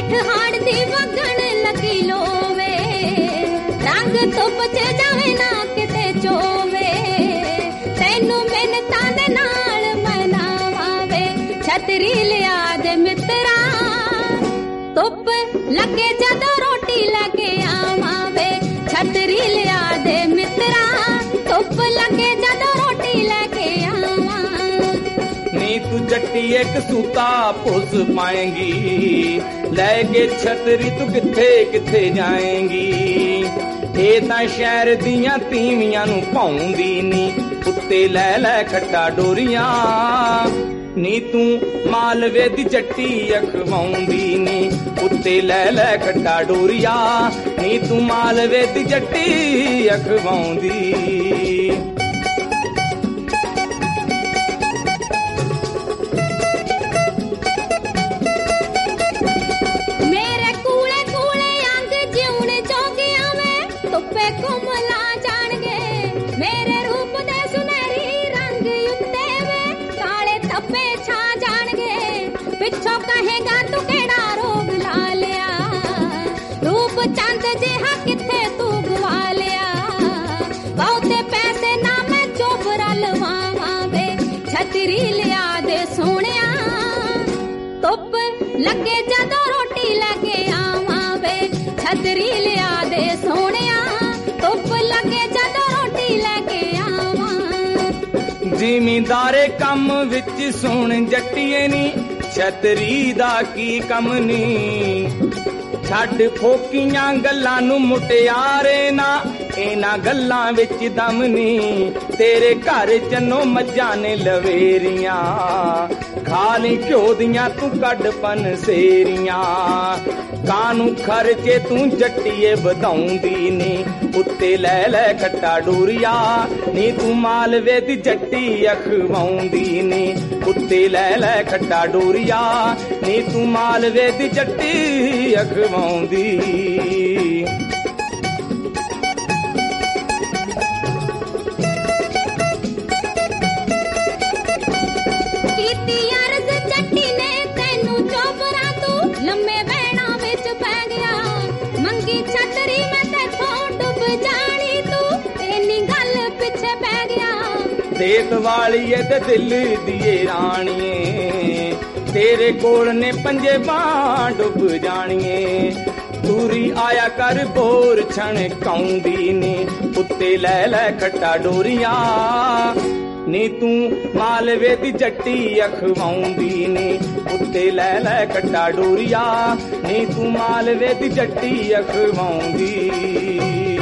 ਜੇਠ ਹਾੜ ਦੀ ਵਗਣ ਲੱਗੀ ਲੋਵੇ, ਰੰਗ ਧੁੱਪ 'ਚ ਜਾਵੇ ਨਾ ਕਿਤੇ ਚੋਵੇ, ਤੈਨੂੰ ਮਿੰਨਤਾਂ ਦੇ ਨਾਲ ਮਨਾਵਾਂ ਵੇ, ਛਤਰੀ ਲਿਆ ਦੇ ਮਿੱਤਰਾ, ਧੁੱਪ ਲੱਗੇ ਜਦੋਂ ਰੋਟੀ ਲੈ ਕੇ ਆਵਾਂ ਵੇ, ਛਤਰੀ ਲਿਆ ਦੇ ਮਿੱਤਰਾ, ਧੁੱਪ ਲੱਗੇ ਜਦੋਂ ਰੋਟੀ ਲੈ ਕੇ ਆਵਾਂ। ਨੀ ਤੂੰ ਜੱਟੀ ਇੱਕ ਸੂਤਾ ਪੁੱਸ ਪਾਏਂਗੀ, ਲੈ ਕੇ ਛਤਰੀ ਤੂੰ ਕਿੱਥੇ ਕਿੱਥੇ ਜਾਏਂਗੀ। ਇਹ ਤਾਂ ਸ਼ਹਿਰ ਦੀਆਂ ਤੀਵੀਆਂ ਨੂੰ ਭਾਉਂਦੀ ਨੀ, ਉੱਤੇ ਲੈ ਲੈ ਖੱਟਾ ਡੋਰੀਆਂ, ਨੀ ਤੂੰ ਮਾਲਵੇ ਦੀ ਜੱਟੀ ਅਖਵਾਉਂਦੀ ਨੀ, ਉੱਤੇ ਲੈ ਲੈ ਖੱਟਾ ਡੋਰੀਆ, ਨੀ ਤੂੰ ਮਾਲਵੇ ਦੀ ਜੱਟੀ ਅਖਵਾਉਂਦੀ। ਮੇਰੇ ਕੂਲੇ ਕੂਲੇ ਅੰਗ ਜਿਉਣ ਜੋਗਿਆ ਵੇ, ਧੁੱਪੇ ਘੁੰਮਲਾ ਜਾਣਗੇ, ਮੇਰੇ ਰੂਪ ਦੇ ਸੁਨਹਿਰੀ ਰੰਗ ਉੱਤੇ ਵੇ, ਕਾਲੇ ਧੱਬੇ ਛਾ ਜਾਣਗੇ, ਪਿੱਛੋਂ ਕਹੇਗਾ ਤੂੰ ਕਿਹੜਾ ਰੋਗ ਲਾ ਲਿਆ, ਰੂਪ ਚੰਦ ਜਿਹਾ ਕਿੱਥੇ ਤੂੰ ਗਵਾ ਲਿਆ, ਬਹੁਤੇ ਪੈਸੇ ਨਾ ਮੈਂ ਚੋਬਰਾ ਲਵਾਵਾਂ ਵੇ, ਛਤਰੀ ਲਿਆ ਦੇ ਸੋਹਣਿਆ, ਧੁੱਪ ਲੱਗੇ ਜਦੋਂ ਰੋਟੀ ਲੈ ਕੇ ਆਵਾਂ ਵੇ, ਛਤਰੀ ਲਿਆ ਦੇ ਸੋਹਣਿਆ, ਧੁੱਪ ਲੱਗੇ ਜਦੋਂ ਰੋਟੀ ਲੈ ਕੇ ਆਵਾਂ। ਜ਼ਿਮੀਂਦਾਰੇ ਕੰਮ ਵਿੱਚ ਸੁਣ ਜੱਟੀਏ ਨੀ, ਛਤਰੀ ਦਾ ਕੀ ਕੰਮ ਨੀ, ਛੱਡ ਫੋਕੀਆਂ ਗੱਲਾਂ ਨੂੰ ਮੁਟਿਆਰੇ ਨਾ, ਇਹਨਾਂ ਗੱਲਾਂ ਵਿੱਚ ਦਮ ਨੀ, ਤੇਰੇ ਘਰ ਚੰਨੋ ਮੱਝਾਂ ਨੇ ਲਵੇਰੀਆਂ, ਖਾ ਲਈ ਘਿਓ ਦੀਆਂ ਤੂੰ ਕੱਢ ਪਨਸੇਰੀਆਂ, ਕਾਨੂੰ ਖਰਚੇ ਤੂੰ ਜੱਟੀਏ ਵਧਾਉਂਦੀ ਨੀ, ਉੱਤੇ ਲੈ ਲੈ ਖੱਟਾ ਡੋਰੀਆ, ਨੀ ਤੂੰ ਮਾਲਵੇ ਦੀ ਜੱਟੀ ਅਖਵਾਉਂਦੀ ਨੀ, ਉੱਤੇ ਲੈ ਲੈ ਖੱਟਾ ਡੋਰੀਆ, ਨੀ ਤੂੰ ਮਾਲਵੇ ਦੀ ਜੱਟੀ ਅਖਵਾਉਂਦੀ। ਕੀਤੀ ਅਰਜ਼ ਜੱਟੀ ਨੇ ਤੈਨੂੰ ਚੋਬਰਾ, ਤੂੰ ਲੰਮੇ ਬਹਿਣਾ ਵਿੱਚ ਪੈ ਗਿਆ, ਮੰਗੀ ਛਤਰੀ ਮੈਂ ਤੈਥੋਂ ਡੁੱਬ ਜਾਣੀ, ਤੂੰ ਇੰਨੀ ਗੱਲ ਪਿੱਛੇ ਪੈ ਗਿਆ। ਦੇਖ ਵਾਲੀਏ ਤੇ ਦਿਲ ਦੀਏ ਰਾਣੀਏ, ਤੇਰੇ ਕੋਲ ਨੇ ਪੰਜੇ ਬਾਂ ਡੁੱਬ ਜਾਣੀਏ, ਤੂਰੀ ਆਇਆ ਕਰ ਬੋਰ ਛਣਕਾਉਂਦੀ ਨੀ, ਉੱਤੇ ਲੈ ਲੈ ਖੱਟਾ ਡੋਰੀਆਂ, ਨੀ ਤੂੰ ਮਾਲਵੇ ਦੀ ਜੱਟੀ ਅਖਵਾਉਂਦੀ ਨੀ, ਉੱਤੇ ਲੈ ਲੈ ਖੱਟਾ ਡੋਰੀਆ, ਨੀ ਤੂੰ ਮਾਲਵੇ ਦੀ ਜੱਟੀ ਅਖਵਾਉਂਦੀ।